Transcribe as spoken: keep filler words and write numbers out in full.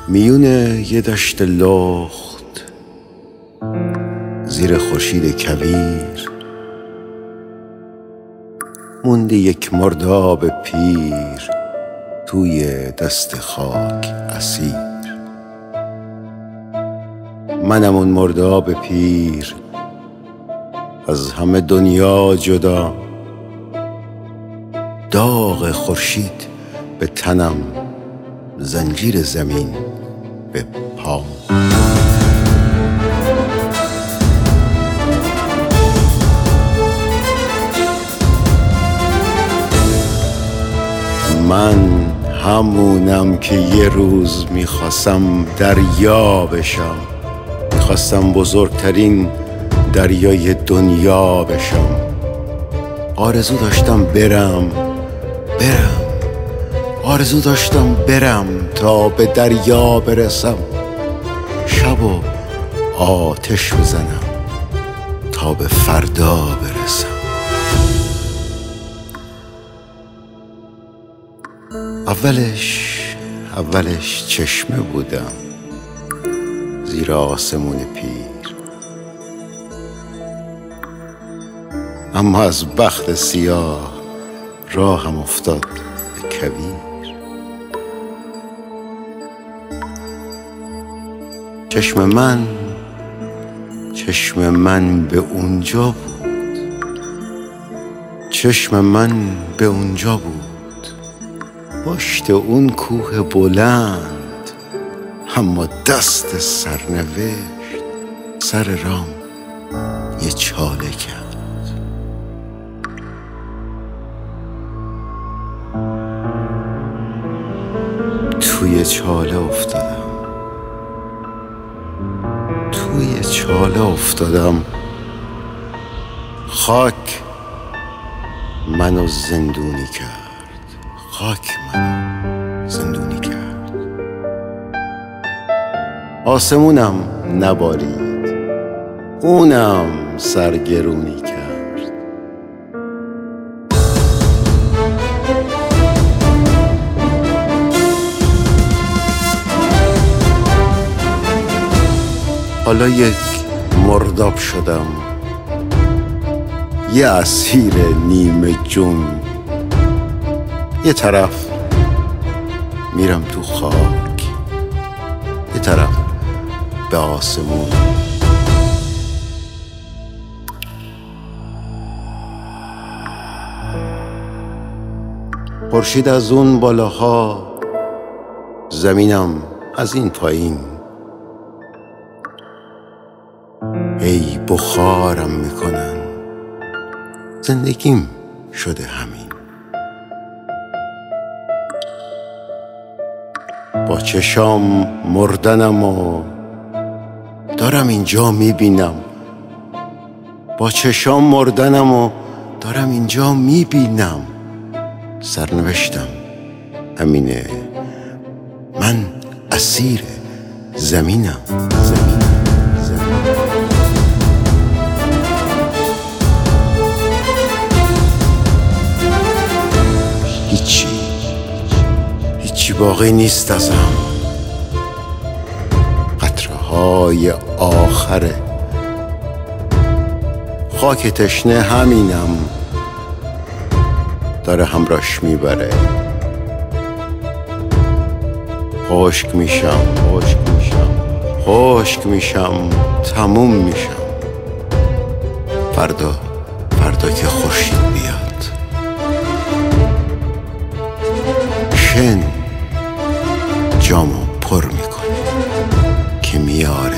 میون یه دشت لخت زیر خورشید کویر مونده یک مرداب پیر توی دست خاک اسیر. منم اون مرداب پیر، از همه دنیا جدا، داغ خورشید به تنم، زنجیر زمین به پام. من همونم که یه روز میخواستم دریا بشم، میخواستم بزرگترین دریای دنیا بشم. آرزو داشتم برم برم آرزو داشتم برم تا به دریا برسم، شب و آتش بزنم تا به فردا برسم. اولش اولش چشمه بودم زیر آسمون پیر، اما از بخت سیاه راهم افتاد به کویر. چشم من چشم من به اونجا بود، چشم من به اونجا بود، پشت اون کوه بلند، اما دست سرنوشت سر رام یه چاله کرد. توی چاله افتادم توی چاله افتادم خاک منو زندونی کرد، خاک منو زندونی کرد. آسمونم نبارید، اونم سرگرونی کرد. حالا یک مرداب شدم، یه اسیر نیمه جون. یه طرف میرم تو خاک، یه طرف به آسمون. خورشید از اون بالاها، زمینم از این پایین. ای بخارم میکنن، زندگیم شده همین. با چشام مردنم و دارم اینجا میبینم، با چشام مردنم و دارم اینجا میبینم. سرنوشتم همینه، من اسیر زمینم. زمین زمین هیچی هیچی باقی نیست ازم، قطره های آخره. خاک تشنه همینم، داره همراش میبره. خشک میشم خشک میشم خشک میشم تموم میشم. فردا فردا که خورشید بیاد، شن جامو پر میکنه که میاره